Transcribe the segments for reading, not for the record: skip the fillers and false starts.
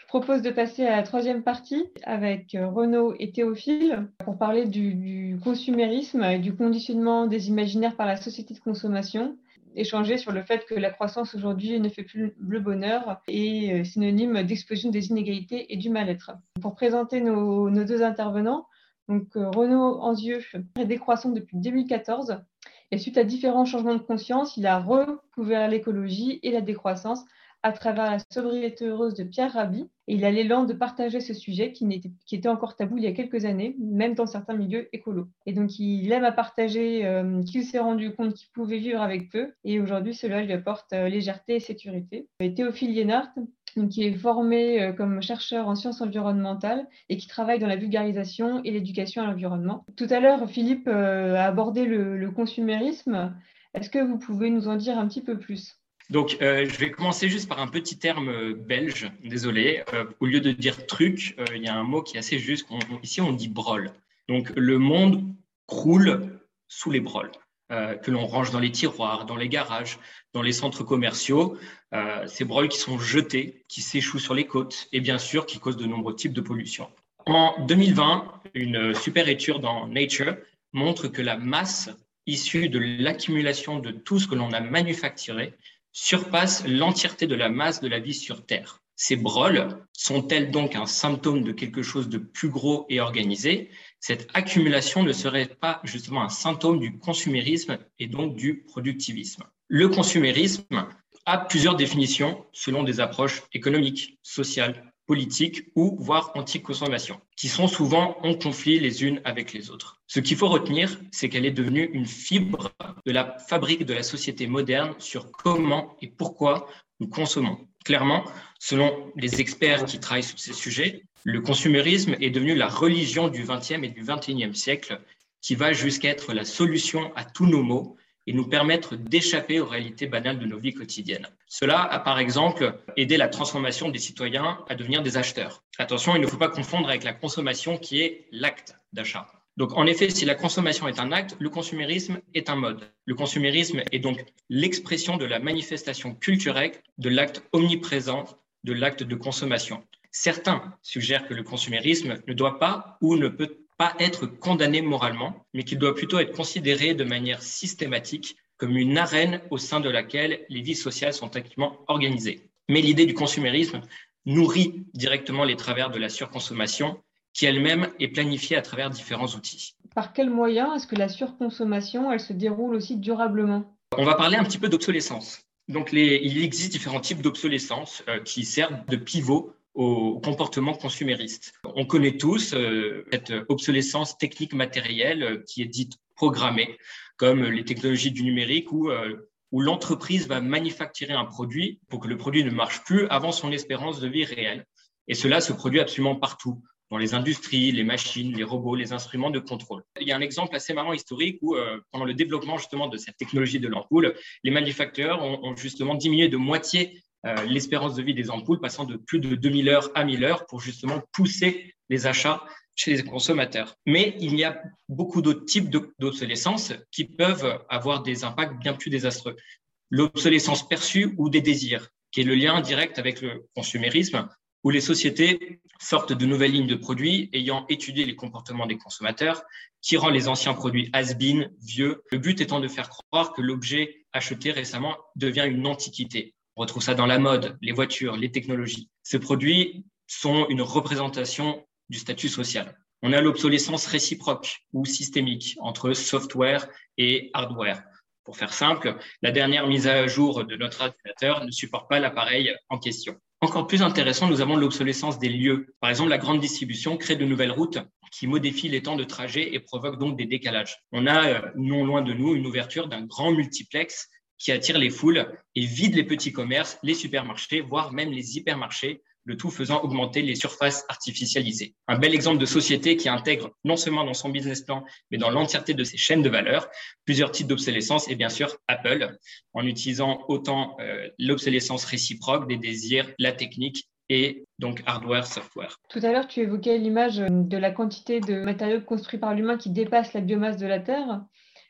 propose de passer à la troisième partie avec Renaud et Théophile pour parler du consumérisme et du conditionnement des imaginaires par la société de consommation. Échanger sur le fait que la croissance aujourd'hui ne fait plus le bonheur et synonyme d'explosion des inégalités et du mal-être. Pour présenter nos deux intervenants, donc Renaud Anzieux est décroissant depuis 2014 et suite à différents changements de conscience, il a recouvert l'écologie et la décroissance à travers la sobriété heureuse de Pierre Rabhi. Et il a l'élan de partager ce sujet qui était encore tabou il y a quelques années, même dans certains milieux écolos. Et donc, il aime à partager qu'il s'est rendu compte qu'il pouvait vivre avec peu. Et aujourd'hui, cela lui apporte légèreté et sécurité. Et Théophile Liénart, qui est formé comme chercheur en sciences environnementales et qui travaille dans la vulgarisation et l'éducation à l'environnement. Tout à l'heure, Philippe a abordé le consumérisme. Est-ce que vous pouvez nous en dire un petit peu plus ? Donc, je vais commencer juste par un petit terme belge, désolé. Au lieu de dire truc, il y a un mot qui est assez juste. Ici, on dit brol. Donc, le monde croule sous les brols, que l'on range dans les tiroirs, dans les garages, dans les centres commerciaux. Ces brols qui sont jetés, qui s'échouent sur les côtes et bien sûr qui causent de nombreux types de pollution. En 2020, une super étude dans Nature montre que la masse issue de l'accumulation de tout ce que l'on a manufacturé surpasse l'entièreté de la masse de la vie sur Terre. Ces brols sont-elles donc un symptôme de quelque chose de plus gros et organisé ? Cette accumulation ne serait pas justement un symptôme du consumérisme et donc du productivisme. Le consumérisme a plusieurs définitions selon des approches économiques, sociales, politiques ou voire anti-consommation, qui sont souvent en conflit les unes avec les autres. Ce qu'il faut retenir, c'est qu'elle est devenue une fibre de la fabrique de la société moderne sur comment et pourquoi nous consommons. Clairement, selon les experts qui travaillent sur ces sujets, le consumérisme est devenu la religion du XXe et du XXIe siècle qui va jusqu'à être la solution à tous nos maux et nous permettre d'échapper aux réalités banales de nos vies quotidiennes. Cela a par exemple aidé la transformation des citoyens à devenir des acheteurs. Attention, il ne faut pas confondre avec la consommation qui est l'acte d'achat. Donc en effet, si la consommation est un acte, le consumérisme est un mode. Le consumérisme est donc l'expression de la manifestation culturelle de l'acte omniprésent de l'acte de consommation. Certains suggèrent que le consumérisme ne doit pas ou ne peut pas être condamné moralement, mais qu'il doit plutôt être considéré de manière systématique comme une arène au sein de laquelle les vies sociales sont activement organisées. Mais l'idée du consumérisme nourrit directement les travers de la surconsommation, qui elle-même est planifiée à travers différents outils. Par quels moyens est-ce que la surconsommation, elle se déroule aussi durablement ? On va parler un petit peu d'obsolescence. Donc, il existe différents types d'obsolescence qui servent de pivot au comportement consumériste. On connaît tous cette obsolescence technique matérielle qui est dite programmée, comme les technologies du numérique où l'entreprise va manufacturer un produit pour que le produit ne marche plus avant son espérance de vie réelle. Et cela se produit absolument partout, dans les industries, les machines, les robots, les instruments de contrôle. Il y a un exemple assez marrant historique où, pendant le développement justement de cette technologie de l'ampoule, les manufacturiers ont justement diminué de moitié l'espérance de vie des ampoules, passant de plus de 2000 heures à 1000 heures pour justement pousser les achats chez les consommateurs. Mais il y a beaucoup d'autres types d'obsolescence qui peuvent avoir des impacts bien plus désastreux. L'obsolescence perçue ou des désirs, qui est le lien direct avec le consumérisme, où les sociétés sortent de nouvelles lignes de produits ayant étudié les comportements des consommateurs, qui rend les anciens produits has-been, vieux, le but étant de faire croire que l'objet acheté récemment devient une antiquité. On retrouve ça dans la mode, les voitures, les technologies. Ces produits sont une représentation du statut social. On a l'obsolescence réciproque ou systémique entre software et hardware. Pour faire simple, la dernière mise à jour de notre ordinateur ne supporte pas l'appareil en question. Encore plus intéressant, nous avons l'obsolescence des lieux. Par exemple, la grande distribution crée de nouvelles routes qui modifient les temps de trajet et provoquent donc des décalages. On a, non loin de nous, une ouverture d'un grand multiplex qui attire les foules et vide les petits commerces, les supermarchés, voire même les hypermarchés, le tout faisant augmenter les surfaces artificialisées. Un bel exemple de société qui intègre non seulement dans son business plan, mais dans l'entièreté de ses chaînes de valeur, plusieurs types d'obsolescence et bien sûr Apple, en utilisant autant l'obsolescence réciproque des désirs, la technique et donc hardware, software. Tout à l'heure, tu évoquais l'image de la quantité de matériaux construits par l'humain qui dépasse la biomasse de la Terre.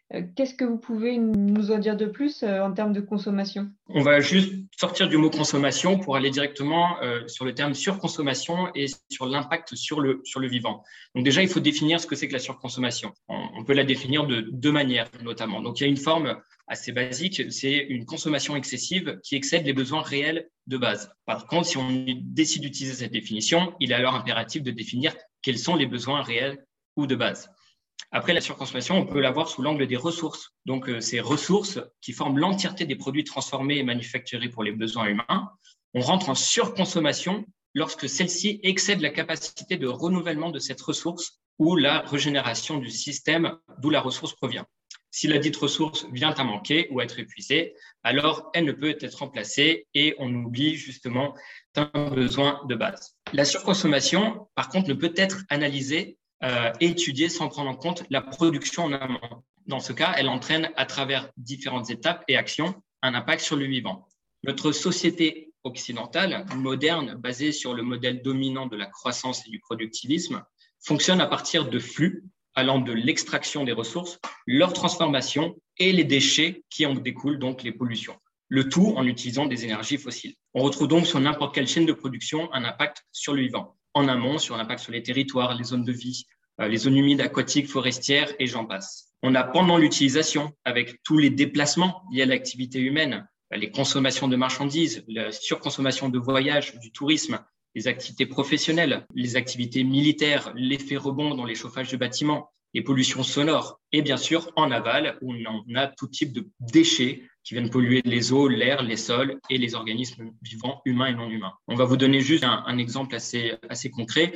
Qu'est-ce que vous pouvez nous en dire de plus en termes de consommation? On va juste sortir du mot consommation pour aller directement sur le terme surconsommation et sur l'impact sur le vivant. Donc déjà, il faut définir ce que c'est que la surconsommation. On peut la définir de deux manières notamment. Donc il y a une forme assez basique, c'est une consommation excessive qui excède les besoins réels de base. Par contre, si on décide d'utiliser cette définition, il est alors impératif de définir quels sont les besoins réels ou de base. Après, la surconsommation, on peut la voir sous l'angle des ressources. Donc, ces ressources qui forment l'entièreté des produits transformés et manufacturés pour les besoins humains. On rentre en surconsommation lorsque celle-ci excède la capacité de renouvellement de cette ressource ou la régénération du système d'où la ressource provient. Si la dite ressource vient à manquer ou à être épuisée, alors elle ne peut être remplacée et on oublie justement un besoin de base. La surconsommation, par contre, ne peut être analysée et étudiée sans prendre en compte la production en amont. Dans ce cas, elle entraîne à travers différentes étapes et actions un impact sur le vivant. Notre société occidentale, moderne, basée sur le modèle dominant de la croissance et du productivisme, fonctionne à partir de flux allant de l'extraction des ressources, leur transformation et les déchets qui en découlent, donc les pollutions. Le tout en utilisant des énergies fossiles. On retrouve donc sur n'importe quelle chaîne de production un impact sur le vivant. En amont, sur l'impact sur les territoires, les zones de vie, les zones humides, aquatiques, forestières et j'en passe. On a pendant l'utilisation, avec tous les déplacements liés à l'activité humaine, les consommations de marchandises, la surconsommation de voyages, du tourisme, les activités professionnelles, les activités militaires, l'effet rebond dans les chauffages de bâtiments, les pollutions sonores et bien sûr en aval où on a tout type de déchets qui viennent polluer les eaux, l'air, les sols et les organismes vivants, humains et non humains. On va vous donner juste un exemple assez concret.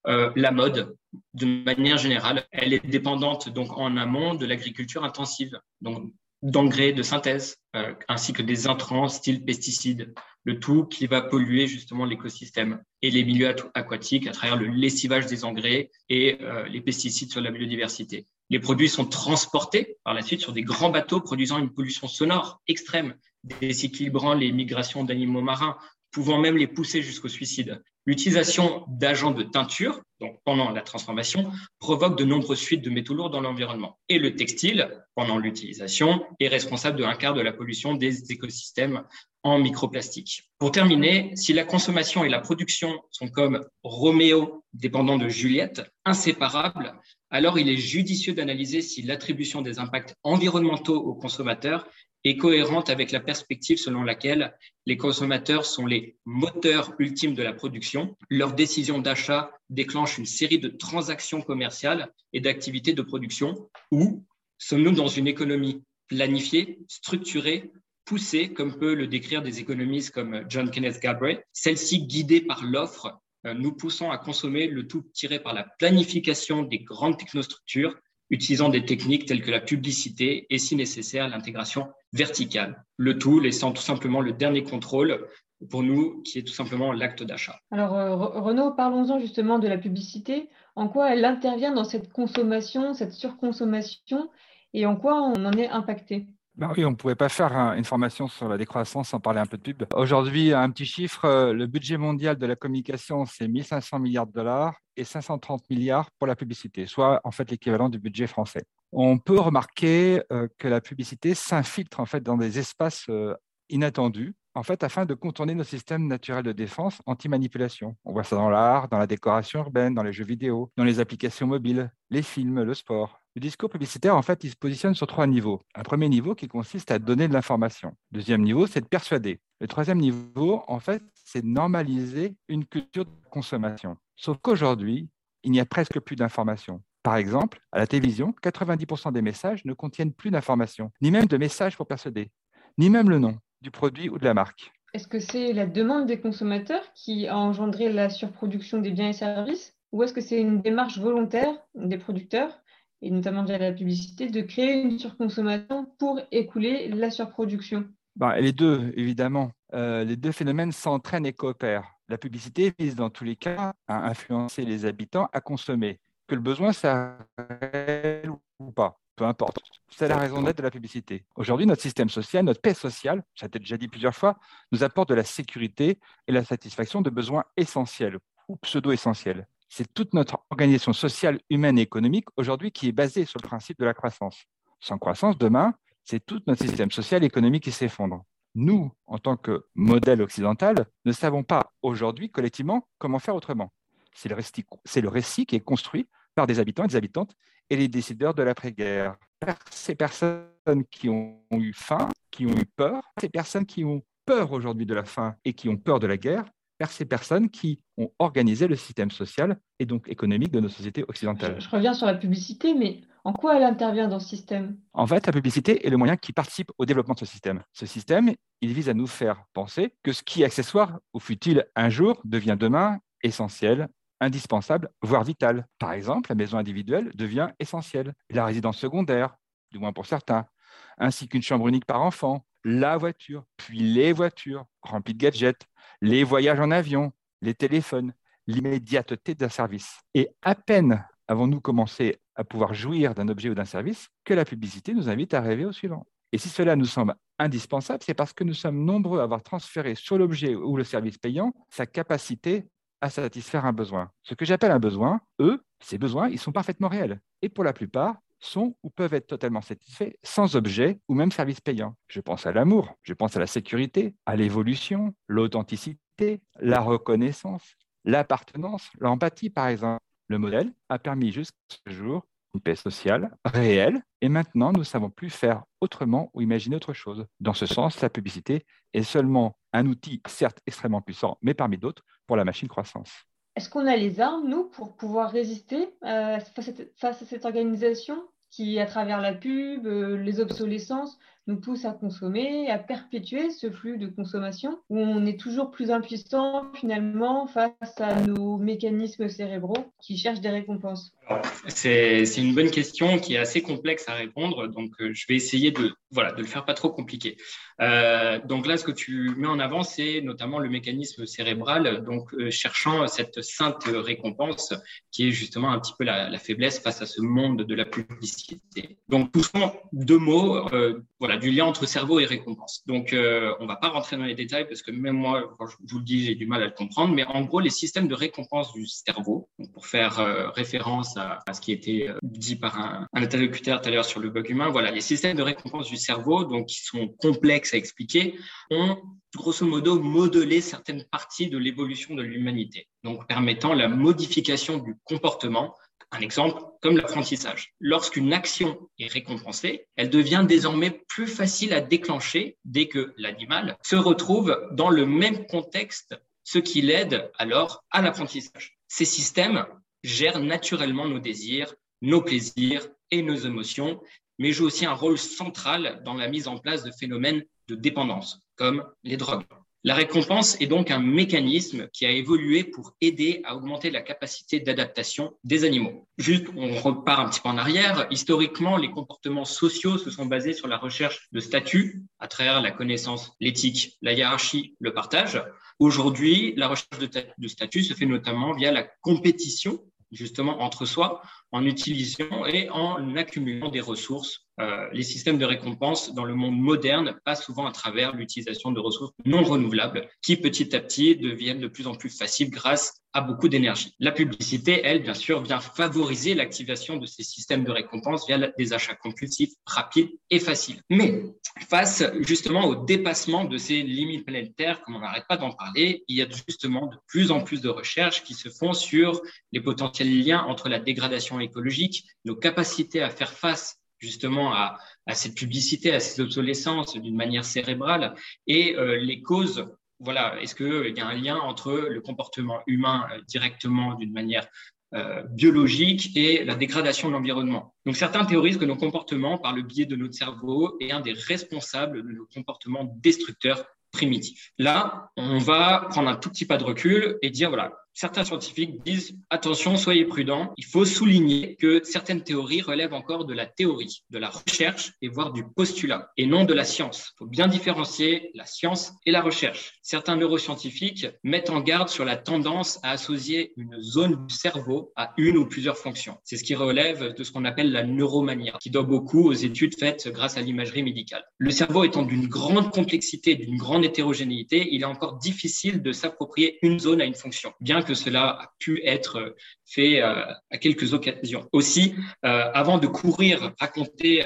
La mode, de manière générale, elle est dépendante donc en amont de l'agriculture intensive, donc d'engrais de synthèse, ainsi que des intrants style pesticides, le tout qui va polluer justement l'écosystème et les milieux aquatiques à travers le lessivage des engrais et les pesticides sur la biodiversité. Les produits sont transportés par la suite sur des grands bateaux produisant une pollution sonore extrême, déséquilibrant les migrations d'animaux marins, pouvant même les pousser jusqu'au suicide. L'utilisation d'agents de teinture, donc pendant la transformation, provoque de nombreuses fuites de métaux lourds dans l'environnement. Et le textile, pendant l'utilisation, est responsable de 1/4 de la pollution des écosystèmes en microplastique. Pour terminer, si la consommation et la production sont comme Roméo dépendant de Juliette, inséparables, alors il est judicieux d'analyser si l'attribution des impacts environnementaux aux consommateurs est cohérente avec la perspective selon laquelle les consommateurs sont les moteurs ultimes de la production. Leur décision d'achat déclenche une série de transactions commerciales et d'activités de production. Ou sommes-nous dans une économie planifiée, structurée, poussée, comme peut le décrire des économistes comme John Kenneth Galbraith, celle-ci guidée par l'offre, nous poussant à consommer, le tout tiré par la planification des grandes technostructures, utilisant des techniques telles que la publicité et, si nécessaire, l'intégration verticale. Le tout laissant tout simplement le dernier contrôle pour nous, qui est tout simplement l'acte d'achat. Alors, Renaud, parlons-en justement de la publicité. En quoi elle intervient dans cette consommation, cette surconsommation, et en quoi on en est impacté? Ben oui, on ne pouvait pas faire une formation sur la décroissance sans parler un peu de pub. Aujourd'hui, un petit chiffre, le budget mondial de la communication, c'est 1 500 milliards de dollars et 530 milliards pour la publicité, soit en fait l'équivalent du budget français. On peut remarquer que la publicité s'infiltre en fait dans des espaces inattendus, en fait, afin de contourner nos systèmes naturels de défense anti-manipulation. On voit ça dans l'art, dans la décoration urbaine, dans les jeux vidéo, dans les applications mobiles, les films, le sport. Le discours publicitaire, en fait, il se positionne sur 3 niveaux. Un premier niveau qui consiste à donner de l'information. Deuxième niveau, c'est de persuader. Le troisième niveau, en fait, c'est de normaliser une culture de consommation. Sauf qu'aujourd'hui, il n'y a presque plus d'informations. Par exemple, à la télévision, 90% des messages ne contiennent plus d'informations, ni même de messages pour persuader, ni même le nom du produit ou de la marque. Est-ce que c'est la demande des consommateurs qui a engendré la surproduction des biens et services, ou est-ce que c'est une démarche volontaire des producteurs, et notamment via la publicité, de créer une surconsommation pour écouler la surproduction? Les deux, évidemment. Les deux phénomènes s'entraînent et coopèrent. La publicité vise dans tous les cas à influencer les habitants à consommer, que le besoin soit réel ou pas. Peu importe. C'est la raison d'être de la publicité. Aujourd'hui, notre système social, notre paix sociale, ça a été déjà dit plusieurs fois, nous apporte de la sécurité et la satisfaction de besoins essentiels ou pseudo-essentiels. C'est toute notre organisation sociale, humaine et économique aujourd'hui qui est basée sur le principe de la croissance. Sans croissance, demain, c'est tout notre système social et économique qui s'effondre. Nous, en tant que modèle occidental, ne savons pas aujourd'hui collectivement comment faire autrement. C'est le récit qui est construit par des habitants et des habitantes et les décideurs de l'après-guerre. Ces personnes qui ont eu faim, qui ont eu peur, ces personnes qui ont peur aujourd'hui de la faim et qui ont peur de la guerre, vers ces personnes qui ont organisé le système social et donc économique de nos sociétés occidentales. Je reviens sur la publicité, mais en quoi elle intervient dans ce système? En fait, la publicité est le moyen qui participe au développement de ce système. Ce système, il vise à nous faire penser que ce qui est accessoire ou fut-il un jour devient demain essentiel, indispensable, voire vital. Par exemple, la maison individuelle devient essentielle, la résidence secondaire, du moins pour certains, ainsi qu'une chambre unique par enfant, la voiture, puis les voitures remplies de gadgets, les voyages en avion, les téléphones, l'immédiateté d'un service. Et à peine avons-nous commencé à pouvoir jouir d'un objet ou d'un service que la publicité nous invite à rêver au suivant. Et si cela nous semble indispensable, c'est parce que nous sommes nombreux à avoir transféré sur l'objet ou le service payant sa capacité à satisfaire un besoin. Ce que j'appelle un besoin, ces besoins, ils sont parfaitement réels. Et pour la plupart, sont ou peuvent être totalement satisfaits sans objet ou même service payant. Je pense à l'amour, je pense à la sécurité, à l'évolution, l'authenticité, la reconnaissance, l'appartenance, l'empathie par exemple. Le modèle a permis jusqu'à ce jour une paix sociale réelle et maintenant nous ne savons plus faire autrement ou imaginer autre chose. Dans ce sens, la publicité est seulement un outil certes extrêmement puissant, mais parmi d'autres pour la machine croissance. Est-ce qu'on a les armes, nous, pour pouvoir résister face à cette organisation qui, à travers la pub, les obsolescences, nous pousse à consommer, à perpétuer ce flux de consommation où on est toujours plus impuissant finalement face à nos mécanismes cérébraux qui cherchent des récompenses? C'est une bonne question qui est assez complexe à répondre, donc je vais essayer de le faire pas trop compliqué. Donc là, ce que tu mets en avant, c'est notamment le mécanisme cérébral, donc cherchant cette sainte récompense qui est justement un petit peu la faiblesse face à ce monde de la publicité. Donc tout sont deux mots, du lien entre cerveau et récompense. Donc on va pas rentrer dans les détails parce que même moi, quand je vous le dis, j'ai du mal à le comprendre, mais en gros, les systèmes de récompense du cerveau, donc pour faire référence à ce qui était dit par un interlocuteur tout à l'heure sur le bug humain, les systèmes de récompense du cerveau, donc qui sont complexes à expliquer, ont grosso modo modelé certaines parties de l'évolution de l'humanité, donc permettant la modification du comportement. Un exemple, comme l'apprentissage. Lorsqu'une action est récompensée, elle devient désormais plus facile à déclencher dès que l'animal se retrouve dans le même contexte, ce qui l'aide alors à l'apprentissage. Ces systèmes gèrent naturellement nos désirs, nos plaisirs et nos émotions, mais jouent aussi un rôle central dans la mise en place de phénomènes de dépendance, comme les drogues. La récompense est donc un mécanisme qui a évolué pour aider à augmenter la capacité d'adaptation des animaux. Juste, on repart un petit peu en arrière. Historiquement, les comportements sociaux se sont basés sur la recherche de statut à travers la connaissance, l'éthique, la hiérarchie, le partage. Aujourd'hui, la recherche de statut se fait notamment via la compétition, justement entre soi, en utilisant et en accumulant des ressources. Les systèmes de récompense dans le monde moderne passent souvent à travers l'utilisation de ressources non renouvelables qui petit à petit deviennent de plus en plus faciles grâce à beaucoup d'énergie. La publicité, elle, bien sûr, vient favoriser l'activation de ces systèmes de récompense via des achats compulsifs, rapides et faciles. Mais face justement au dépassement de ces limites planétaires, comme on n'arrête pas d'en parler, il y a justement de plus en plus de recherches qui se font sur les potentiels liens entre la dégradation écologique, nos capacités à faire face justement à cette publicité, à ces obsolescences d'une manière cérébrale et les causes. Est-ce qu'il y a un lien entre le comportement humain directement d'une manière biologique et la dégradation de l'environnement? Donc, certains théorisent que nos comportements, par le biais de notre cerveau, est un des responsables de nos comportements destructeurs primitifs. Là, on va prendre un tout petit pas de recul et dire, certains scientifiques disent « Attention, soyez prudents, il faut souligner que certaines théories relèvent encore de la théorie, de la recherche et voire du postulat, et non de la science. Il faut bien différencier la science et la recherche. Certains neuroscientifiques mettent en garde sur la tendance à associer une zone du cerveau à une ou plusieurs fonctions. C'est ce qui relève de ce qu'on appelle la neuromanie, qui doit beaucoup aux études faites grâce à l'imagerie médicale. Le cerveau étant d'une grande complexité, d'une grande hétérogénéité, il est encore difficile de s'approprier une zone à une fonction, bien que cela a pu être fait à quelques occasions. Aussi, avant de courir raconter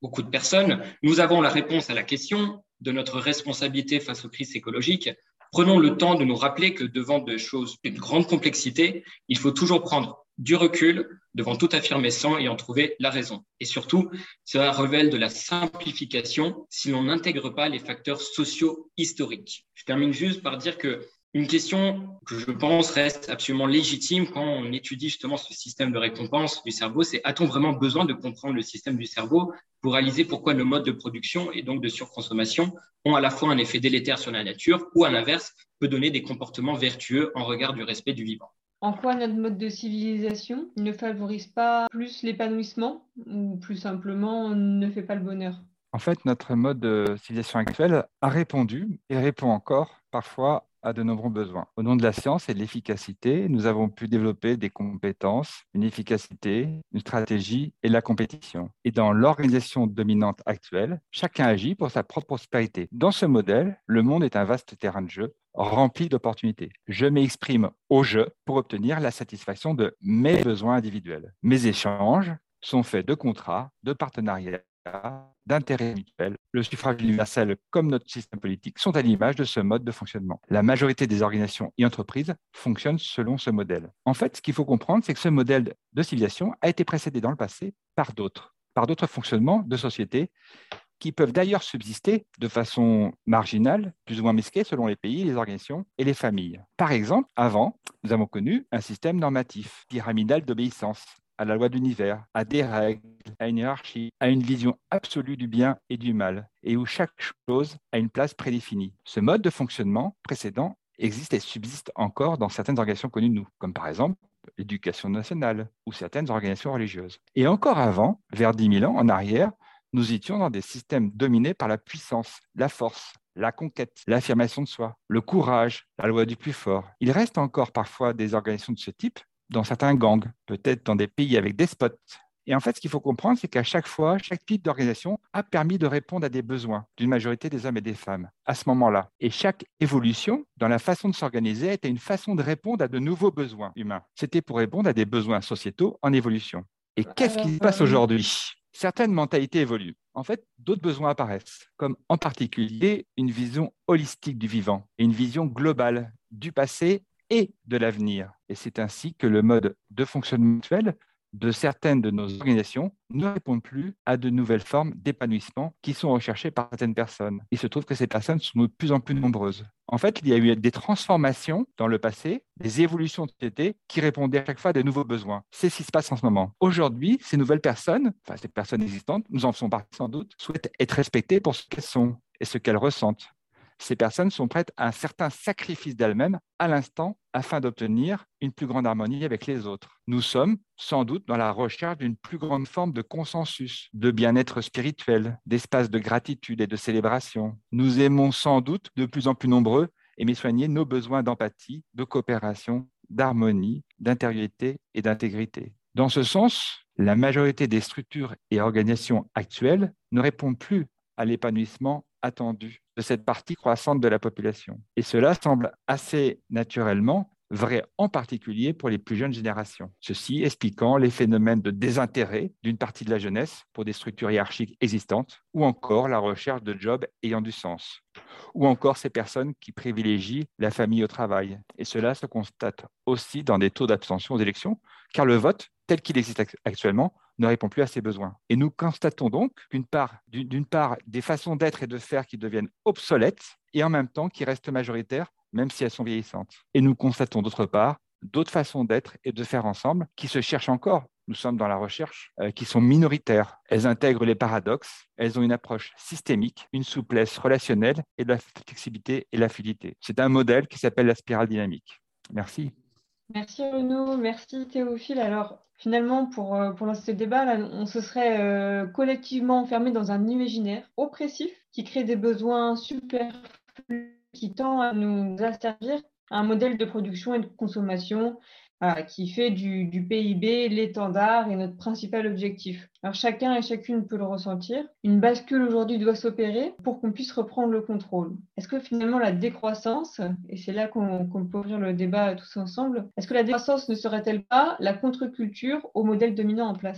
beaucoup de personnes. Nous avons la réponse à la question de notre responsabilité face aux crises écologiques. Prenons le temps de nous rappeler que devant des choses d'une grande complexité, il faut toujours prendre du recul devant toute affirmation et en trouver la raison. Et surtout, cela révèle de la simplification si l'on n'intègre pas les facteurs sociaux historiques. Je termine juste par dire que une question que je pense reste absolument légitime quand on étudie justement ce système de récompense du cerveau, c'est a-t-on vraiment besoin de comprendre le système du cerveau pour réaliser pourquoi nos modes de production et donc de surconsommation ont à la fois un effet délétère sur la nature ou à l'inverse peut donner des comportements vertueux en regard du respect du vivant. En quoi notre mode de civilisation ne favorise pas plus l'épanouissement ou plus simplement ne fait pas le bonheur? En fait, notre mode de civilisation actuel a répondu et répond encore parfois à de nombreux besoins. Au nom de la science et de l'efficacité, nous avons pu développer des compétences, une efficacité, une stratégie et la compétition. Et dans l'organisation dominante actuelle, chacun agit pour sa propre prospérité. Dans ce modèle, le monde est un vaste terrain de jeu rempli d'opportunités. Je m'exprime au jeu pour obtenir la satisfaction de mes besoins individuels. Mes échanges sont faits de contrats, de partenariats, d'intérêts mutuels. Le suffrage universel comme notre système politique sont à l'image de ce mode de fonctionnement. La majorité des organisations et entreprises fonctionnent selon ce modèle. En fait, ce qu'il faut comprendre, c'est que ce modèle de civilisation a été précédé dans le passé par d'autres fonctionnements de société qui peuvent d'ailleurs subsister de façon marginale, plus ou moins mesquée selon les pays, les organisations et les familles. Par exemple, avant, nous avons connu un système normatif, pyramidal d'obéissance à la loi de l'univers, à des règles, à une hiérarchie, à une vision absolue du bien et du mal, et où chaque chose a une place prédéfinie. Ce mode de fonctionnement précédent existe et subsiste encore dans certaines organisations connues de nous, comme par exemple l'éducation nationale ou certaines organisations religieuses. Et encore avant, vers 10 000 ans en arrière, nous étions dans des systèmes dominés par la puissance, la force, la conquête, l'affirmation de soi, le courage, la loi du plus fort. Il reste encore parfois des organisations de ce type dans certains gangs, peut-être dans des pays avec des spots. Et en fait, ce qu'il faut comprendre, c'est qu'à chaque fois, chaque type d'organisation a permis de répondre à des besoins d'une majorité des hommes et des femmes à ce moment-là. Et chaque évolution dans la façon de s'organiser était une façon de répondre à de nouveaux besoins humains. C'était pour répondre à des besoins sociétaux en évolution. Et qu'est-ce qui se passe aujourd'hui ? Certaines mentalités évoluent. En fait, d'autres besoins apparaissent, comme en particulier une vision holistique du vivant et une vision globale du passé et de l'avenir. Et c'est ainsi que le mode de fonctionnement actuel de certaines de nos organisations ne répond plus à de nouvelles formes d'épanouissement qui sont recherchées par certaines personnes. Il se trouve que ces personnes sont de plus en plus nombreuses. En fait, il y a eu des transformations dans le passé, des évolutions de société qui répondaient à chaque fois à de nouveaux besoins. C'est ce qui se passe en ce moment. Aujourd'hui, ces nouvelles personnes, enfin ces personnes existantes, nous en faisons partie sans doute, souhaitent être respectées pour ce qu'elles sont et ce qu'elles ressentent. Ces personnes sont prêtes à un certain sacrifice d'elles-mêmes à l'instant afin d'obtenir une plus grande harmonie avec les autres. Nous sommes sans doute dans la recherche d'une plus grande forme de consensus, de bien-être spirituel, d'espace de gratitude et de célébration. Nous aimons sans doute de plus en plus nombreux aimer soigner nos besoins d'empathie, de coopération, d'harmonie, d'intériorité et d'intégrité. Dans ce sens, la majorité des structures et organisations actuelles ne répondent plus à l'épanouissement attendu de cette partie croissante de la population. Et cela semble assez naturellement vrai en particulier pour les plus jeunes générations. Ceci expliquant les phénomènes de désintérêt d'une partie de la jeunesse pour des structures hiérarchiques existantes, ou encore la recherche de jobs ayant du sens, ou encore ces personnes qui privilégient la famille au travail. Et cela se constate aussi dans des taux d'abstention aux élections, car le vote, tel qu'il existe actuellement, ne répond plus à ces besoins. Et nous constatons donc d'une part des façons d'être et de faire qui deviennent obsolètes et en même temps qui restent majoritaires, même si elles sont vieillissantes. Et nous constatons d'autre part d'autres façons d'être et de faire ensemble qui se cherchent encore. Nous sommes dans la recherche, qui sont minoritaires. Elles intègrent les paradoxes, elles ont une approche systémique, une souplesse relationnelle et de la flexibilité et la fluidité. C'est un modèle qui s'appelle la spirale dynamique. Merci. Merci Renaud, merci Théophile. Alors finalement, pour lancer ce débat, là, on se serait collectivement enfermé dans un imaginaire oppressif qui crée des besoins superflus, qui tend à nous asservir à un modèle de production et de consommation qui fait du PIB l'étendard et notre principal objectif. Alors chacun et chacune peut le ressentir. Une bascule aujourd'hui doit s'opérer pour qu'on puisse reprendre le contrôle. Est-ce que finalement la décroissance, et c'est là qu'on peut ouvrir le débat tous ensemble, est-ce que la décroissance ne serait-elle pas la contre-culture au modèle dominant en place ?